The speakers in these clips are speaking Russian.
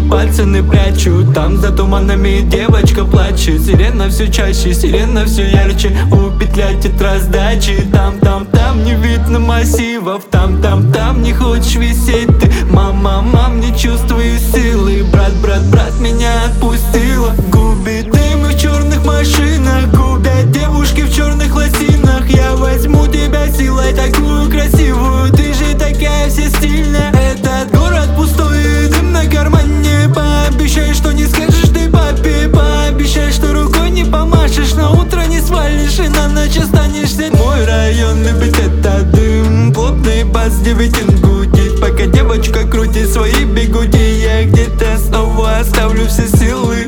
пальцы не прячу. Там за туманами девочка плачет. Сирена все чаще, сирена все ярче. У петля тет раздачи. Там не видно массивов. Там не хочешь висеть ты. Мам, не чувствую силы. Брат, меня отпустила. Губит дым в черных машинах. Губят девушки в черных лосинах. Я возьму тебя силой, такую красивую. Ты же такая вся стильная. Этот город пустой, дым на кармане. Пообещай, что не скажешь ты папе. Пообещай, что рукой не помашешь. На утро не свалишь и на ночь останешься. Мой район любит этот дым. Плотный бас девятин гудит. Пока девочка крутит свои бигуди, я где-то снова оставлю все силы.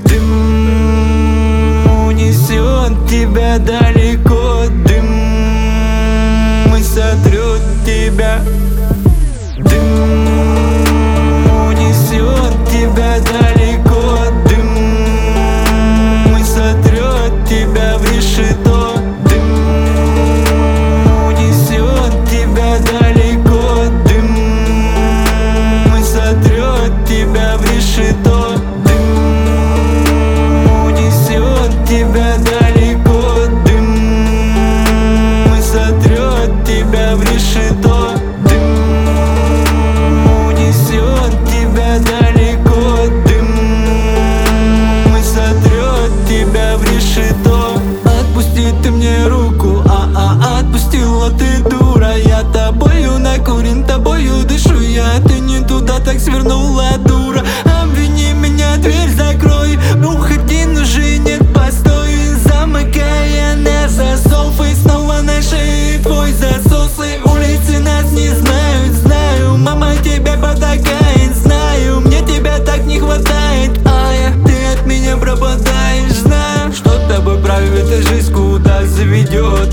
Дым унесет тебя далеко. Дым сотрет тебя. Дым унесет тебя далеко. Дым сотрет тебя в решето. Дым унесет тебя далеко. Дым сотрет тебя в решето. Дым унесет тебя далеко. Дым сотрет тебя в решето. Дым унесет тебя далеко. Дым сотрет тебя в решето. Отпусти ты мне руку, отпустила ты, дура. Я тобою накурен, тобою дышу я. Ты не туда так свернула, дура. Обвини меня, дверь закрой. Уходи, но же нет, постой. Замыкая на засов, и снова на шее твой засос. И улицы нас не знают, знаю. Мама тебя потакает, знаю. Мне тебя так не хватает, ты от меня пропадаешь. Знаю, что тобой правит, и жизнь куда заведет.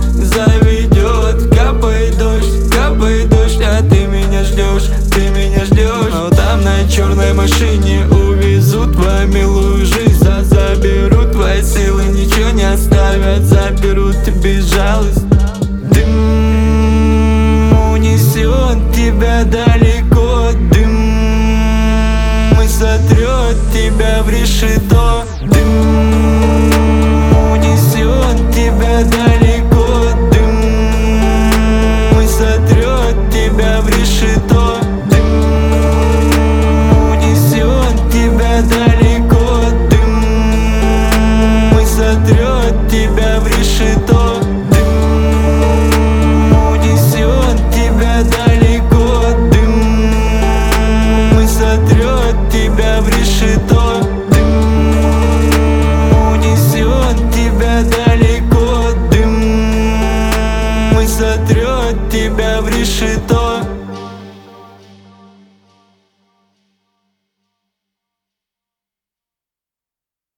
Капает дождь, а ты меня ждешь. Но там на черной машине увезут твою милую жизнь. Заберут твои силы, ничего не оставят. Заберут и безжалость. Дым унесет тебя далеко. Дым сотрет тебя в решето. Дым унесет тебя далеко. Дым сотрет тебя в решето.